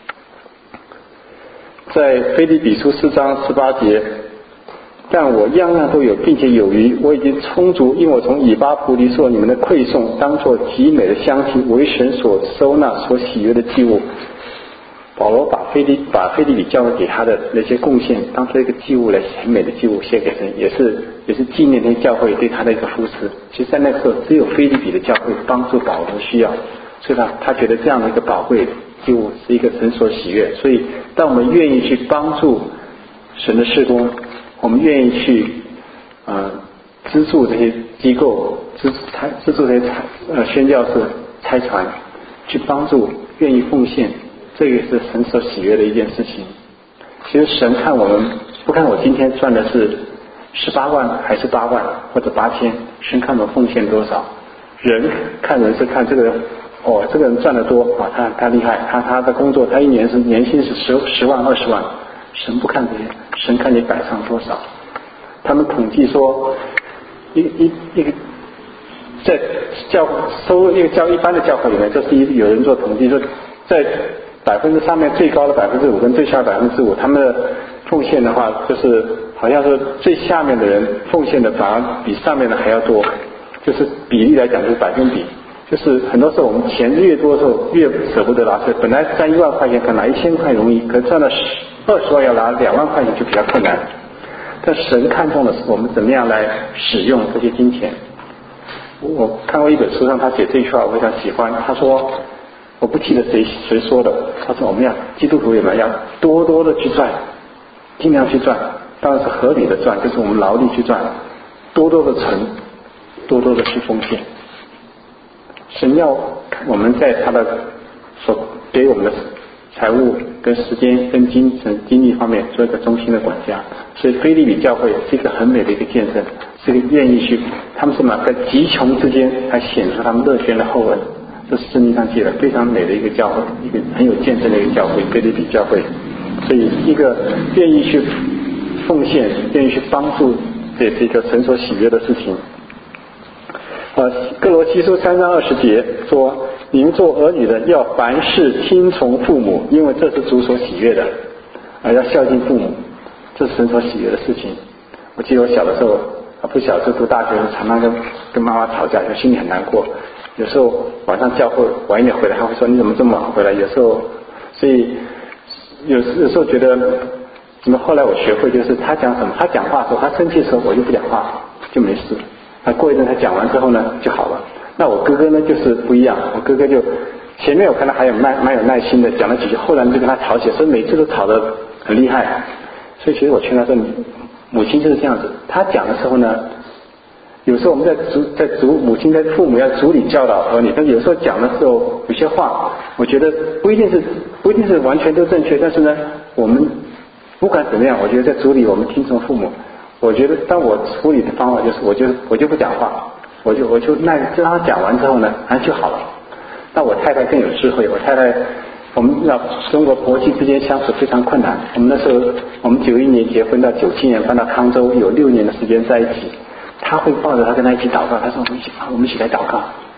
在腓立比书四章十八节，但我样样都有，并且有余，我已经充足，因我从以巴弗提说你们的馈送当作极美的香气，为神所收纳所喜悦的祭物。保罗把腓立把腓立比教会给他的那些贡献当做一个祭物来，很美的祭物献给神，也是也是纪念那教会对他的一个扶持。其实在那个时候只有腓立比的教会帮助保罗的需要，所以他他觉得这样的一个宝贵祭物是一个神所喜悦。所以当我们愿意去帮助神的事工，我们愿意去呃资助这些机构，资资助这些呃宣教士差传，去帮助愿意奉献，这个是神所喜悦的一件事情。其实神看我们，不看我今天赚的是十八万还是八万或者八千，神看我们奉献多少。人看人是看这个人，哦，这个人赚得多啊，他他厉害，他他的工作他一年是年薪是十十万二十万，神不看这些，神看你摆上多少。他们统计说，一一一个在教收入一个教一般的教会里面，这是一有人做统计说，在百分之上面最高的百分之五跟最下百分之五，他们的奉献的话，就是好像是最下面的人奉献的反而比上面的还要多，就是比例来讲就是百分比，就是很多时候我们钱越多的时候越舍不得拿出来，本来赚一万块钱可拿一千块容易，可赚了二十万要拿两万块钱就比较困难。但神看重的是我们怎么样来使用这些金钱。我看过一本书上他写这句话我非常喜欢，他说，我不记得谁谁说的，他说我们要基督徒有没有要多多的去赚，尽量去赚，当然是合理的赚，就是我们劳力去赚，多多的存，多多的去奉献。神要我们在他的所给我们的财务跟时间跟精神精力方面做一个忠心的管家。所以腓立比教会是一个很美的一个见证，是一个愿意去，他们是嘛在极穷之间还显出他们乐捐的厚恩，这是圣经上记的非常美的一个教会，一个很有见证的一个教会，腓立比教会。所以一个愿意去奉献，愿意去帮助，这也是一个神所喜悦的事情。呃，哥罗西书三章二十节说，你们做儿女的要凡事听从父母，因为这是主所喜悦的，啊，要孝敬父母，这是神所喜悦的事情。我记得我小的时候，啊，不小，就读大学，常常跟跟妈妈吵架，就心里很难过。有时候晚上教会晚一点回来，他会说你怎么这么晚回来？有时候，所以有有时候觉得，怎么后来我学会就是他讲什么，他讲话的时候，他生气的时候，我就不讲话，就没事。那过一阵他讲完之后呢就好了。那我哥哥呢就是不一样，我哥哥就前面我看他还有蛮蛮有耐心的讲了几句，后来就跟他吵起来，所以每次都吵得很厉害。所以其实我劝他说，母亲就是这样子，他讲的时候呢，有时候我们在主在主母亲在父母要主理教导儿女，但是有时候讲的时候有些话，我觉得不一定是不一定是完全都正确，但是呢，我们不管怎么样，我觉得在主理我们听从父母。我觉得当我处理的方法就是，我就我就不讲话，我就我就那就让他讲完之后呢，哎就好了。那我太太更有智慧，我太太我们要中国婆媳之间相处非常困难。我们那时候我们九一年结婚到九七年搬到康州，有六年的时间在一起。他会抱着他跟他一起祷告，他说我们一起我们一起来祷告。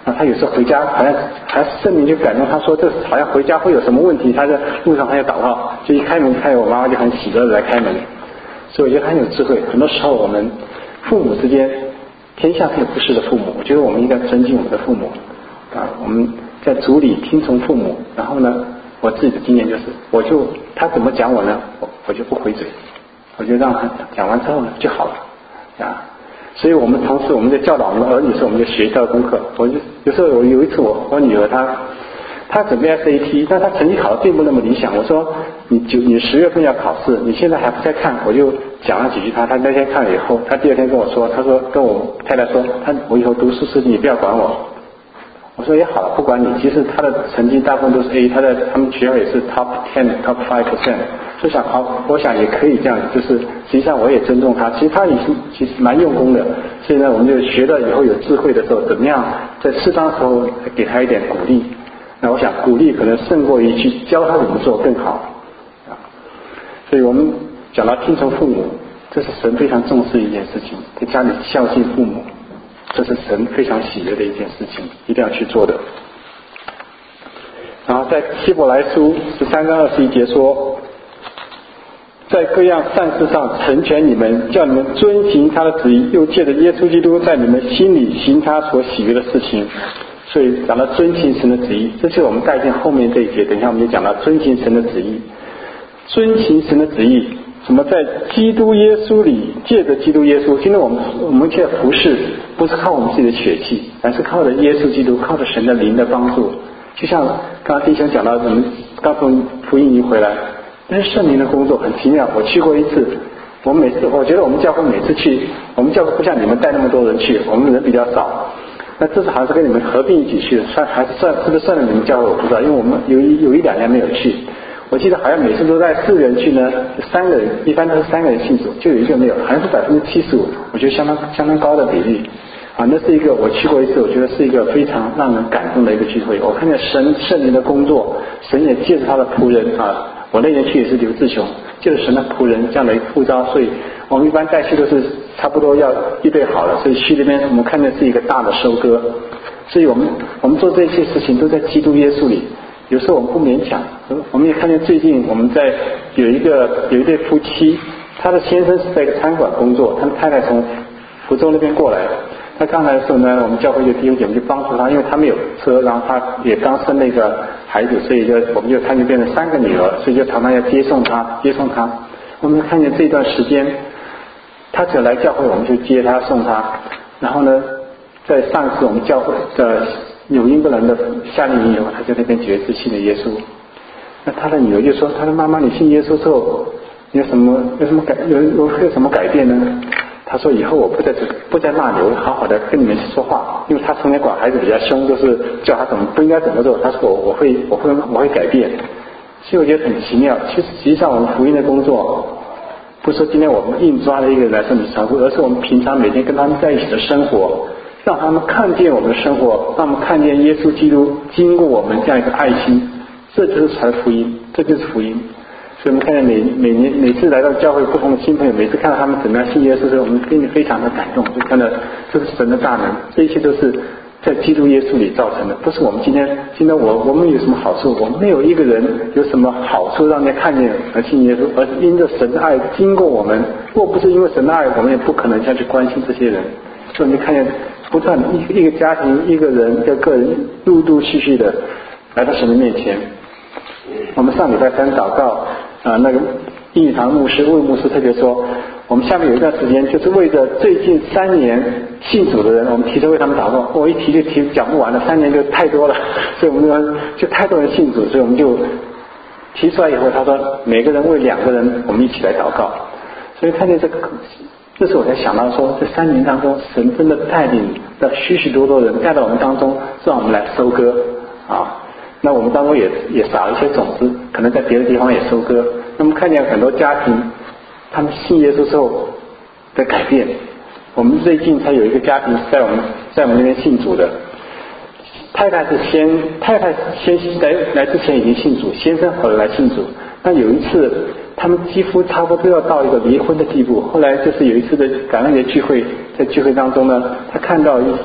啊，他有时候回家好像还圣灵就感动他说，这好像回家会有什么问题，他在路上他就祷告，就一开门开，我妈妈就很喜乐的来开门。所以我觉得很有智慧。很多时候我们父母之间，天下没有不是的父母，我觉得我们应该尊敬我们的父母啊。我们在主里听从父母，然后呢，我自己的经验就是，我就他怎么讲我呢，我我就不回嘴，我就让他讲完之后呢就好了啊。所以我们同时我们在教导我们的儿女的时候，我们就学到功课。我就有时候我有一次我我女儿她她准备 S A T， 但她成绩考得并不那么理想。我说你九你十月份要考试，你现在还不在看，我就讲了几句她。她那天看了以后，她第二天跟我说，她说跟我太太说，她我以后读书事情你不要管我。我说也好了，不管你。其实他的成绩大部分都是 A， 他在他们学校也是 top ten、top five percent。就想好，我想也可以这样，就是实际上我也尊重他。其实他已经其实蛮用功的，所以呢，我们就学到以后有智慧的时候，怎么样在适当时候给他一点鼓励。那我想鼓励可能胜过于去教他怎么做更好啊。所以我们讲到听从父母，这是神非常重视一件事情，在家里孝敬父母。这是神非常喜悦的一件事情，一定要去做的。然后在希伯来书十三章二十一节说，在各样善事上成全你们，叫你们遵行他的旨意，又借着耶稣基督在你们心里行他所喜悦的事情。所以讲到遵行神的旨意，这是我们带进后面这一节，等一下我们就讲到遵行神的旨意。遵行神的旨意，什么在基督耶稣里，借着基督耶稣。今天我们我们现在服事不是靠我们自己的血气，而是靠着耶稣基督，靠着神的灵的帮助。就像刚刚弟兄讲到，我们刚从福音营回来，那是圣灵的工作，很奇妙。我去过一次，我们每次我觉得我们教会每次去，我们教会不像你们带那么多人去，我们人比较少。那这次好像是跟你们合并一起去的，算还是算是不是算了你们教会我不知道，因为我们有一有一两年没有去。我记得好像每次都带四个人去呢，三个人一般都是三个人信主，就有一个没有，好像是百分之七十五，我觉得相当相当高的比例啊。那是一个我去过一次，我觉得是一个非常让人感动的一个聚会。我看见神圣灵的工作，神也借着他的仆人啊，我那年去也是刘志雄，借着神的仆人这样的一个呼召，所以我们一般带去都是差不多要预备好了，所以去那边我们看见是一个大的收割，所以我们我们做这些事情都在基督耶稣里。有时候我们不勉强，我们也看见最近我们在有一个有一对夫妻，他的先生是在一个餐馆工作，他的太太从福州那边过来，他刚来的时候呢，我们教会就弟兄姐妹就帮助他，因为他没有车，然后他也刚生了一个孩子，所以就我们就他就变成三个女儿，所以就常常要接送他接送他。我们看见这段时间，他只要来教会，我们就接他送他，然后呢，在上次我们教会的纽英格兰的夏令营以后，他在那边决志信了耶稣。那他的女儿就说：“他说妈妈，你信耶稣之后，有什么有什么改有有会有什么改变呢？”他说：“以后我不在这不在那里，我会好好的跟你们说话。因为他从前管孩子比较凶，就是叫他怎么不应该怎么做。他说我我会我会我会改变。所以我觉得很奇妙。其实实际上我们福音的工作，不是说今天我们硬抓了一个人来说你传福音，而是我们平常每天跟他们在一起的生活。”让他们看见我们的生活，让我们看见耶稣基督经过我们这样一个爱心，这就是传福音，这就是福音。所以我们看见每每年每次来到教会不同的新朋友，每次看到他们怎么样信耶稣的时候，我们心里非常的感动，就看到这是神的大能，这一切都是在基督耶稣里造成的，不是我们今天今天我我们有什么好处，我们没有一个人有什么好处让人家看见而信耶稣，而是因着神的爱经过我们。若不是因为神的爱，我们也不可能下去关心这些人。所以你看见不断一一个家庭一个人一个个人陆陆续续的来到神的面前。我们上礼拜三祷告啊、呃，那个英语堂牧师魏牧师特别说，我们下面有一段时间就是为着最近三年信主的人，我们提出为他们祷告。我一提就提讲不完了，三年就太多了，所以我们就太多人信主，所以我们就提出来以后，他说每个人为两个人，我们一起来祷告。所以看见这个。这时我才想到说，这三年当中，神真的带领了许许多多人带到我们当中，让我们来收割啊。那我们当中也也撒了一些种子，可能在别的地方也收割。那么看见很多家庭，他们信耶稣之后的改变。我们最近才有一个家庭在我们在我们那边信主的，太太是先太太先来来之前已经信主，先生后来信主。那有一次。他们几乎差不多要到一个离婚的地步。后来就是有一次的感恩节聚会，在聚会当中呢，他看到一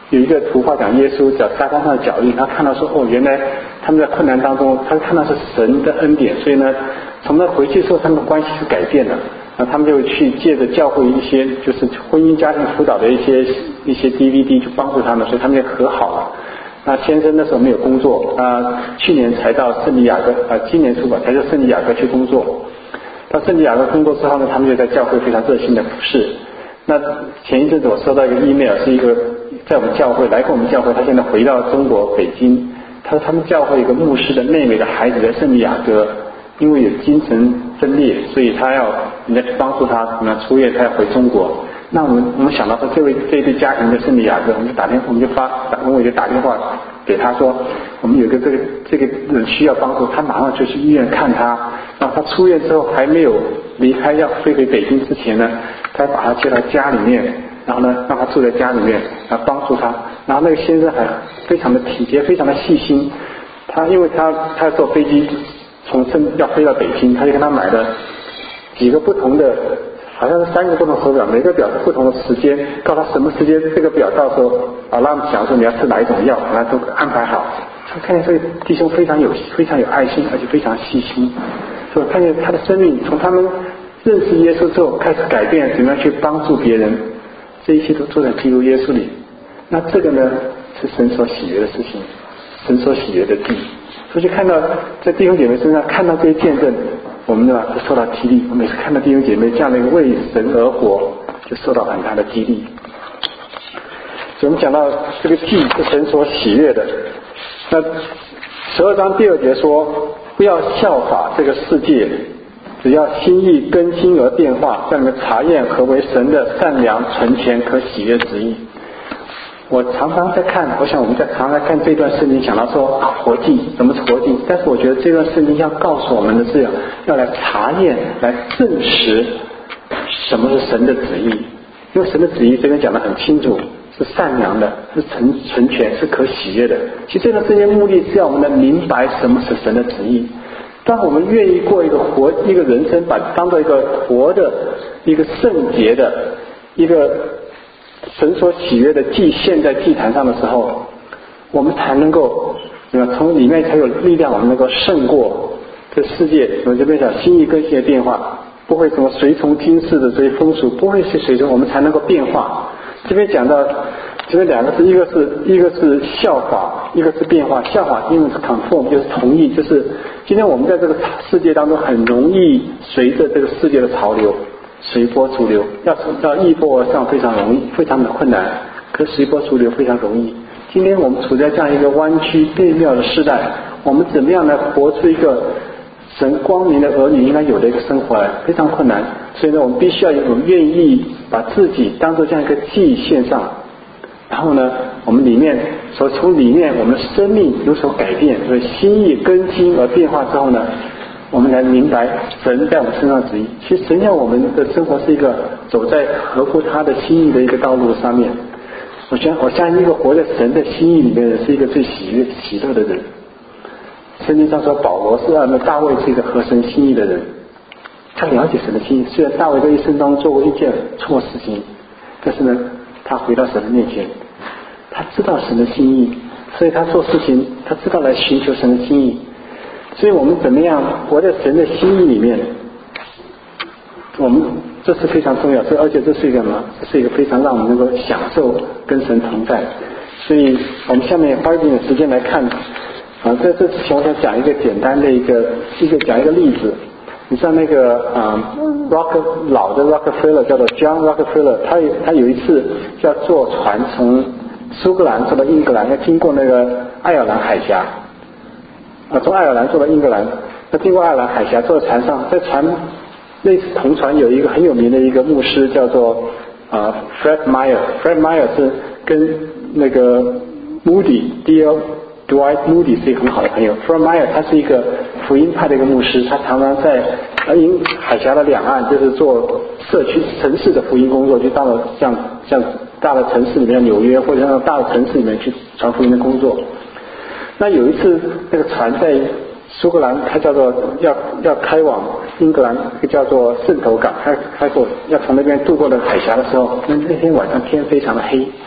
有一个图画讲耶稣在沙滩上的脚印，他看到说哦，原来他们在困难当中，他看到是神的恩典，所以呢，从那回去之后，他们的关系是改变了。那他们就去借着教会一些就是婚姻家庭辅导的一些一些 D V D 去帮助他们，所以他们就和好了。那先生那时候没有工作，啊，去年才到圣地亚哥，啊，今年初吧才到圣地亚哥去工作。到圣地亚哥工作之后呢，他们就在教会非常热心的服侍。那前一阵子我收到一个 email， 是一个在我们教会来过我们教会，他现在回到中国北京。他说他们教会有个牧师的妹妹的孩子在圣地亚哥，因为有精神分裂，所以他要人家去帮助他，那出院他要回中国。那我们我们想到说这位这一对家庭在圣地亚哥，我们就打电我们就发打我就打电话给他说，我们有个这个这个人需要帮助，他马上就去医院看他。然后他出院之后还没有离开要飞回北京之前呢，他把他接到家里面，然后呢让他住在家里面，然后帮助他。然后那个先生还非常的体贴，非常的细心。他因为他他要坐飞机从圣要飞到北京，他就跟他买了几个不同的，好像是三个不同手表，每个表是不同的时间，告诉他什么时间这个表到时候啊，让想说你要吃哪一种药，把它都安排好。他看见这个弟兄非常有非常有爱心，而且非常细心。所以看见他的生命从他们认识耶稣之后开始改变，怎么样去帮助别人，这一切都做在基督耶稣里。那这个呢是神所喜悦的事情，神所喜悦的地。所以就看到在弟兄姐妹身上看到这些见证，我们呢就受到激励。我每次看到弟兄姐妹这样的一个为神而活，就受到很大的激励。所以我们讲到这个地是神所喜悦的。那十二章第二节说，不要效法这个世界，只要心意更新而变化，让你们查验何为神的善良、纯全、可喜悦旨意。我常常在看，我想我们在常常在看这段圣经，想到说啊，活祭怎么是活祭？但是我觉得这段圣经要告诉我们的是要要来查验、来证实什么是神的旨意。因为神的旨意这边讲得很清楚，是善良的，是纯纯全，是可喜悦的。其实这段圣经目的是要我们能明白什么是神的旨意。当我们愿意过一个活一个人生，把当做一个活的、一个圣洁的、一个神所喜悦的祭献在祭坛上的时候，我们才能够从里面才有力量，我们能够胜过这世界。我这边讲心意更新的变化，不会什么随从今世的这些风俗，不会去随从，我们才能够变化。这边讲到这边两个字，一个是一个是效法，一个是变化。效法英文是 conform， 就是同意，就是今天我们在这个世界当中很容易随着这个世界的潮流随波逐流，要要逆波而上非常容易，非常的困难，可随波逐流非常容易。今天我们处在这样一个弯曲变妙的时代，我们怎么样来活出一个神光明的儿女应该有的一个生活来，非常困难。所以呢，我们必须要有愿意把自己当作这样一个祭献上，然后呢，我们里面所从里面我们的生命有所改变，所以心意更新而变化之后呢，我们来明白神在我们身上的旨意。其实神要我们的生活是一个走在合乎他的心意的一个道路上面。我相我相信一个活在神的心意里面的人是一个最喜悦喜乐的人。圣经上说保罗是按照大卫是一个合神心意的人，他了解神的心意。虽然大卫在一生当中做过一件错事情，但是呢他回到神的面前，他知道神的心意，所以他做事情他知道来寻求神的心意。所以我们怎么样活在神的心意里面，我们这是非常重要。而且这是一个什么？这是一个非常让我们能够享受跟神同在。所以我们下面花一点点时间来看啊，在这之前我想讲一个简单的一个一个讲一个例子。你像那个啊 ，Rock 老的 Rockefeller 叫做 John Rockefeller， 他有他有一次要坐船从苏格兰坐到英格兰，要经过那个爱尔兰海峡。啊，从爱尔兰坐到英格兰，那经过爱尔兰海峡，坐在船上，在船类似同船有一个很有名的一个牧师叫做啊 Fred Meyer。Fred Meyer 是跟那个 Moody，D L Dwight Moody 是一个很好的朋友。Fred Meyer 他是一个福音派的一个牧师，他常常在英海峡的两岸，就是做社区城市的福音工作，就到了像像大的城市里面，纽约或者像大的城市里面去传福音的工作。那有一次那个船在苏格兰，它叫做要要开往英格兰，一个叫做圣头港，开开过要从那边渡过了海峡的时候，那那天晚上天非常的黑，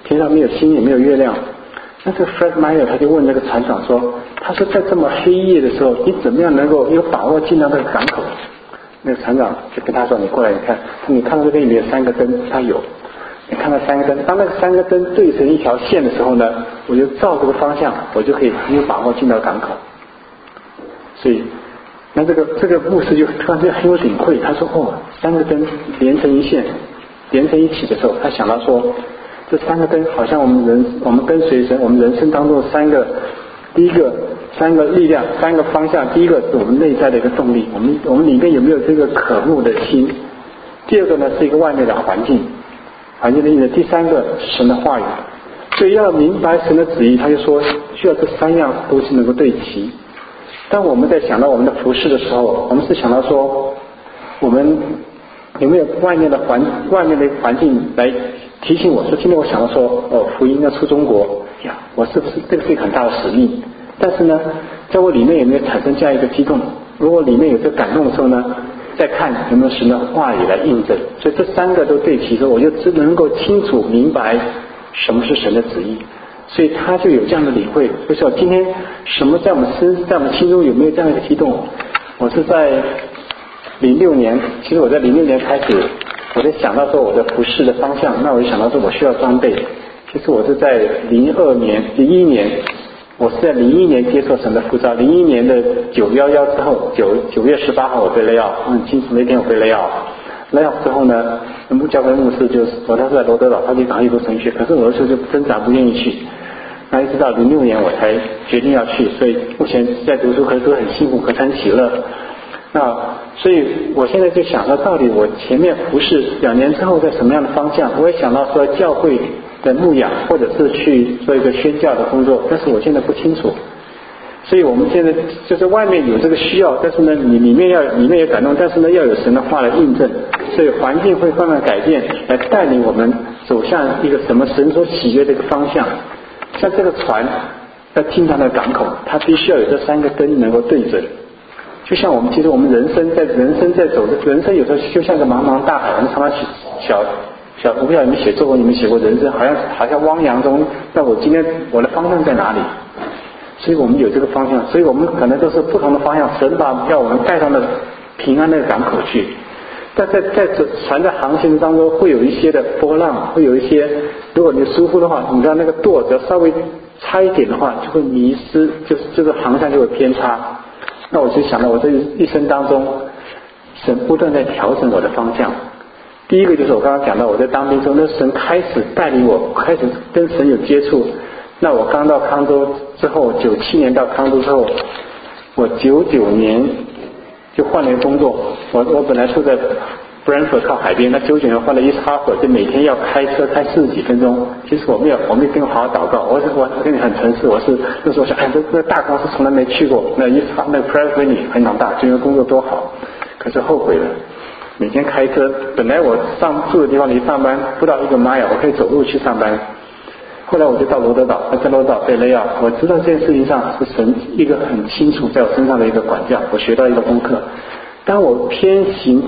天上没有星也没有月亮。那这个 Fred Meyer 他就问那个船长说，他说在这么黑夜的时候，你怎么样能够有把握进到那个港口？那个船长就跟他说，你过来你看，你看到这边有没有三个灯？他有。你看到三个灯，当那个三个灯对成一条线的时候呢，我就照这个方向，我就可以很有把握进到港口。所以那这个这个牧师就突然间很有领会，他说哦，三个灯连成一线，连成一起的时候，他想到说，这三个灯好像我们人我们跟随神，我们人生当中的三个，第一个三个力量，三个方向，第一个是我们内在的一个动力，我们我们里面有没有这个渴慕的心？第二个呢是一个外面的环境，环境的意思，第三个是神的话语。所以要明白神的旨意，他就说需要这三样都是能够对齐。当我们在想到我们的服事的时候，我们是想到说，我们有没有外面的环外面的环境来提醒我说，今天我想到说，哦，福音要出中国呀，我是不是这个是一个很大的使命？但是呢，在我里面有没有产生这样一个激动？如果里面有这个感动的时候呢，再看有没有神的话语来印证。所以这三个都对齐之后，我就只能够清楚明白什么是神的旨意。所以他就有这样的领会，就是今天什么在我们身在我们心中有没有这样一个激动？我是在零六年，其实我在零六年开始，我在想到说我的服事的方向，那我就想到说我需要装备。其实我是在零二年、零一年，我是在零一年接受神的呼召。零一年的九一一之后，九九月十八号我被lay off，嗯，清楚那天我被lay off。lay off之后呢，牧教会牧师就是我当时在罗德岛，他就赶快去读神学，可是我那时候就挣扎不愿意去。那一直到零六年我才决定要去，所以目前在读书可是都很幸福，可是很喜乐。那所以我现在就想说，到底我前面服事两年之后在什么样的方向？我也想到说教会的牧养，或者是去做一个宣教的工作，但是我现在不清楚。所以我们现在就是外面有这个需要，但是呢，你里面要里面有感动，但是呢要有神的话来印证，所以环境会慢慢改变，来带领我们走向一个什么神所喜悦的一个方向。像这个船要进到那个港口，它必须要有这三个灯能够对准。就像我们其实我们人生在人生在走，人生有时候就像个茫茫大海。我们常常小小我不知道你们写作文，你们写过人生，好像好像汪洋中，那我今天我的方向在哪里？所以我们有这个方向，所以我们可能都是不同的方向，神把要我们带上了平安的港口去。但在在船的航行当中会有一些的波浪，会有一些，如果你疏忽的话，你知道那个舵只要稍微差一点的话，就会迷失，就是这个航向就会偏差。那我就想到我这一生当中，神不断在调整我的方向。第一个就是我刚刚讲到我在当兵中，那神开始带领我，开始跟神有接触。那我刚到康州之后，九七年到康州之后，我九九年就换了一个工作。我我本来住在 Brantford 靠海边，那九九年换了 East Harbour，就每天要开车开四十几分钟。其实我没有我没有跟我好好祷告，我我我跟你很诚实，我是那时候想，哎，这这大公司从来没去过，那 East 那个 Prairie 很长大，这个工作多好，可是后悔了。每天开车，本来我上住的地方离上班不到一个 mile， 我可以走路去上班。后来我就到罗德岛，在罗德岛被lay off，我知道这件事情上是神一个很清楚在我身上的一个管教，我学到一个功课。当我偏行